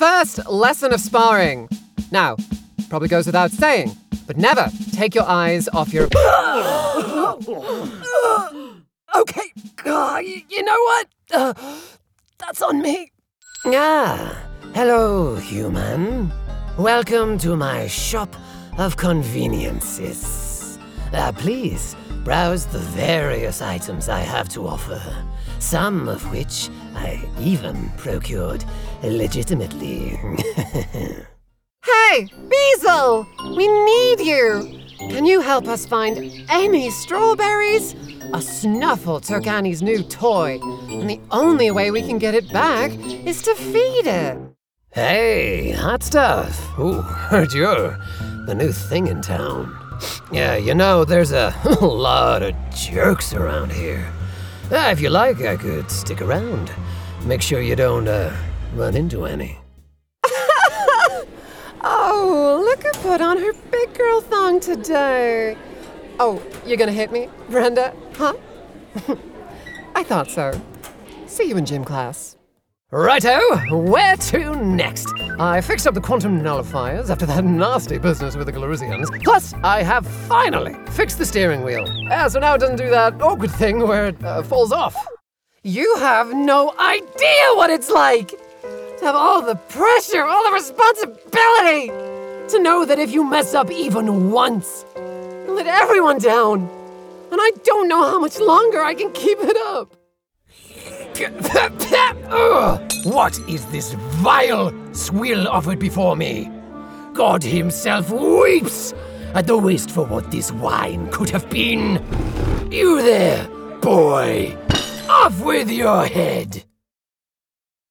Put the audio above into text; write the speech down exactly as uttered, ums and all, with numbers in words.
first lesson of sparring. Now, probably goes without saying, but never take your eyes off your... Okay, uh, y- you know what? Uh, that's on me. Ah, hello, human. Welcome to my shop of conveniences. Uh, please browse the various items I have to offer, some of which I even procured legitimately. Hey, Beazle! We need you! Can you help us find any strawberries? A Snuffle took Annie's new toy, and the only way we can get it back is to feed it. Hey, hot stuff. Ooh, heard you're the new thing in town. Yeah, you know, there's a lot of jerks around here. Uh, if you like, I could stick around. Make sure you don't uh, run into any. Oh, look who put on her big girl thong today. Oh, you're gonna hit me, Brenda? Huh? I thought so. See you in gym class. Righto, where to next? I fixed up the quantum nullifiers after that nasty business with the Galarizians. Plus, I have finally fixed the steering wheel. Uh, so now it doesn't do that awkward thing where it uh, falls off. You have no idea what it's like to have all the pressure, all the responsibility, to know that if you mess up even once, you'll let everyone down. And I don't know how much longer I can keep it up. Ugh, what is this vile swill offered before me? God himself weeps at the waste for what this wine could have been. You there, boy, off with your head.